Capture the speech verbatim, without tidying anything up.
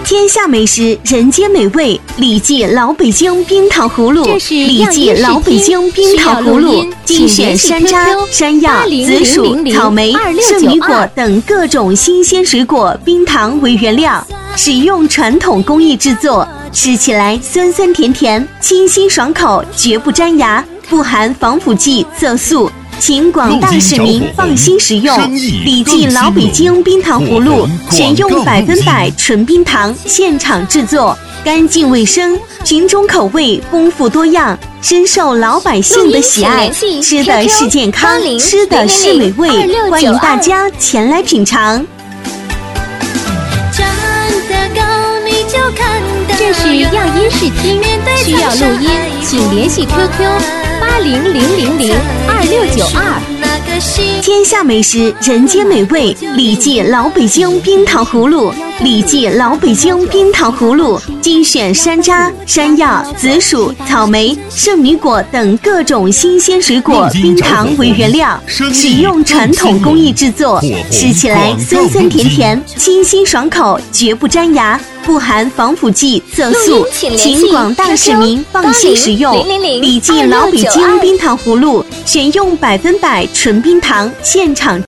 天下美食，人间美味，李记老北京冰糖葫芦。李记老北京冰糖葫芦精选山楂、山药、紫薯、草莓、圣女果等各种新鲜水果冰糖为原料，使用传统工艺制作，吃起来酸酸甜甜，清新爽口，绝不粘牙，不含防腐剂、色素。请广大市民放心食用。李记老北京冰糖葫芦选用百分百纯冰糖，现场制作，干净卫生，品种口味丰富多样，深受老百姓的喜爱。吃的是健康，吃的是美味，欢迎大家前来品尝。 这是样音视听，需要录音，请联系 Q Q 八零零零零二六九二。 天下美食，人间美味，李记老北京冰糖葫芦。李记老北京冰糖葫芦精选山楂、山药、紫薯、草莓、圣女果等各种新鲜水果冰糖为原料，使用传统工艺制作，吃起来酸酸甜甜，清新爽口，绝不粘牙，不含防腐剂、色素。请广大市民放心食用。李记老北京冰糖葫芦选用百分百纯冰糖，现场